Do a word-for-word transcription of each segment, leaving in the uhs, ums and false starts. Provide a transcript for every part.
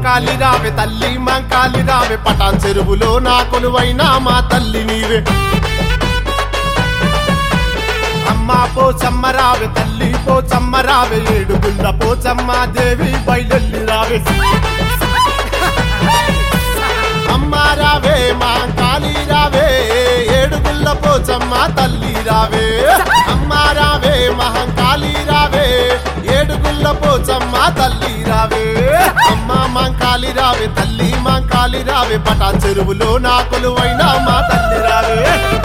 మంకాలి రావే తల్లి మంకాలి రావే పటాన్ చెరువులో నా కొలువైనా మా తల్లి నీవే అమ్మా పోచమ్మ రావే తల్లి పోచమ్మ రావే ఏడుగుండ పోచమ్మ దేవి బయలెల్లి రావే అమ్మా రావే మంకాలి రావే ఏడుగుల్ల పోచమ్మ తల్లి రావే అమ్మా రావే మహంకాళి రావే ఏడుగుల్ల పోచమ్మ తల్లి రావే అమ్మా మంకాళి రావే తల్లి మంకాళి రావే పటాన్ చెరువులో నా కొలువైనా మా తల్లి రావే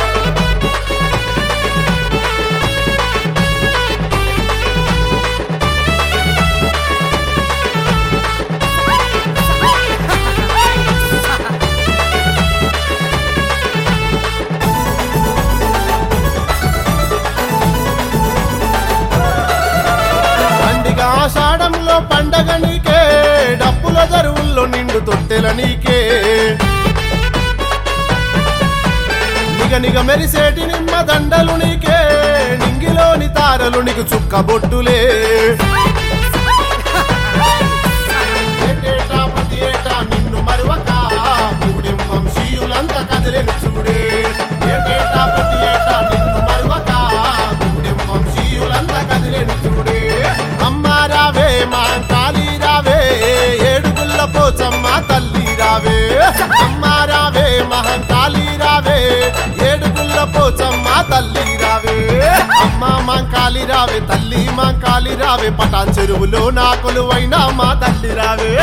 ఆషాఢంలో పండగ నీకే డప్పుల దరువుల్లో నిండు తొట్టెల నీకే నిగ నిగ మెరిసేటి నిమ్మ దండలు నీకే నింగిలోని తారలు నీకు చుక్క బొట్టులే ఏటేటా ప్రతి ఏటా నిన్ను మరువక మూడెం వంశీయులంతా కదిలేను చూడే ఏటేటా ప్రతి ఏటా నిన్ను మరువక మూడెం వంశీయులంతా కదిలేను చూడే అమ్మా రావే మంకాళి రావే ఏడుగుల్ల పోచమ్మ తల్లి రావే అమ్మా రావే మహంకాళి రావే ఏడుగుల్ల పోచమ్మ తల్లి రావే అమ్మా మంకాళి రావే తల్లి మంకాళి రావే పటాన్ చెరువులో నా కొలువైనా మా తల్లి రావే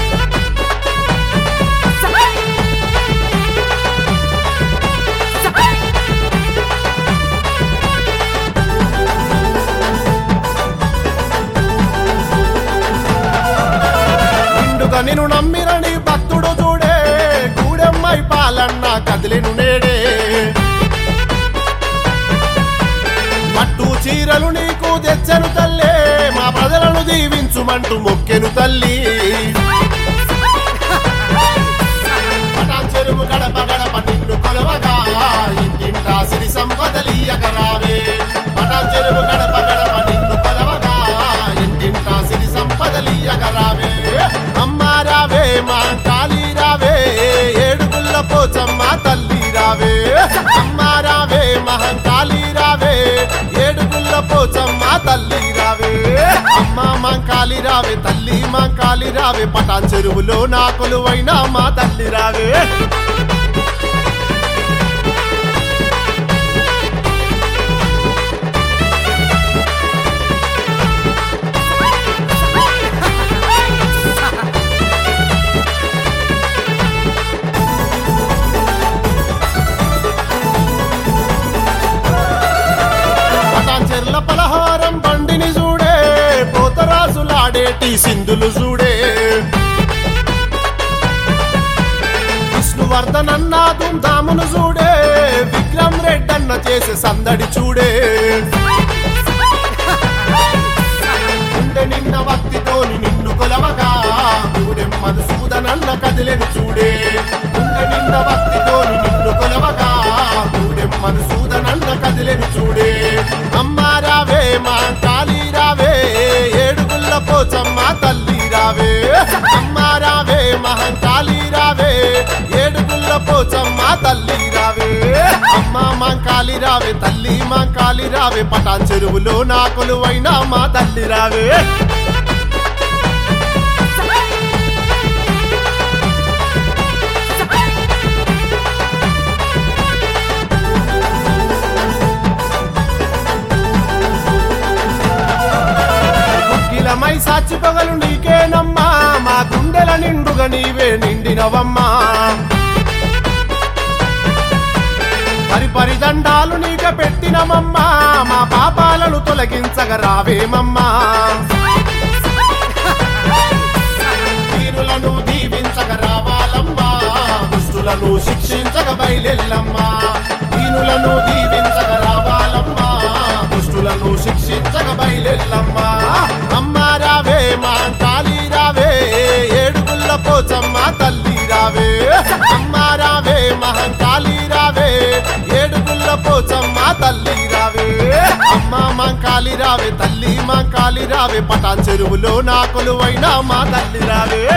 నిన్ను నమ్మిరని భక్తుడు చూడే గూడెమ్మై పాలన్న కదిలేను నేడే పట్టు చీరలు నీకు తెచ్చను తల్లే మా ప్రజలను దీవించుమంటూ మొక్కెను తల్లి పటాన్ చెరువు గడప గడప నిన్ను కొలవగా ఇంటింటా సిరి సంపదలీయక రావే పటాన్ చెరువు గడప గడప నిన్ను కొలవగా ఇంటింటా సిరి సంపదలీయక రావే అమ్మా రావే మంకాళి రావే ఏడుగుల్ల పోచమ్మ తల్లి రావే అమ్మా రావే మహంకాళి రావే ఏడుగుల్ల పోచమ్మ తల్లి రావే అమ్మా మంకాళి రావే తల్లి మంకాళి రావే పటాన్ చెరువులో నా కొలువైనా మా తల్లి రావే పలహారం బండిని చూడే పోతరాసులాడేటి సింధులు చూడే విష్ణువర్ధనన్న ధూమ్ధామును చూడే విక్రమ్ రెడ్డన్న చేసే సందడి చూడే గుండె నిన్న భక్తితోని నిన్ను కొలవగా గూడెం మధుసూదనన్న కదిలేను చూడే గుండె నిన్న భక్తితోని నిన్ను కొలవగా గూడెం మధుసూదనన్న కదిలేను చూడే అమ్మా రావే మంకాళి రావే ఏడుగుల్ల పోచమ్మ తల్లి రావే అమ్మా రావే మహంకాళి రావే ఏడుగుల్ల పోచమ్మ తల్లి రావే అమ్మా మంకాళి రావే తల్లి మంకాళి రావే పటాన్ చెరువులో నా కొలువైనా మా తల్లి రావే మై సాచి పగలు నీకేనమ్మా మా గుండెల నిండుగా నీవే నిండినవమ్మా పరి పరి దండాలు నీక పెట్టినమమ్మా మా పాపాలను తొలగించగ రావేమమ్మా వీరులను దీవించగ రావాలమ్మా దుష్టులను శిక్షించగ బయలెల్లమ్మా వీరులను దీవించగ రావాలమ్మా దుష్టులను శిక్షించగ బయలెల్లమ్మా అమ్మా రావే మంకాళి రావే ఏడుగుల్ల పోచమ్మ తల్లి రావే అమ్మా రావే మహంకాళి రావే ఏడుగుల్ల పోచమ్మ తల్లి రావే అమ్మా మంకాళి రావే తల్లి మంకాళి రావే పటాన్ చెరువులో నా కొలువైనా మా తల్లి రావే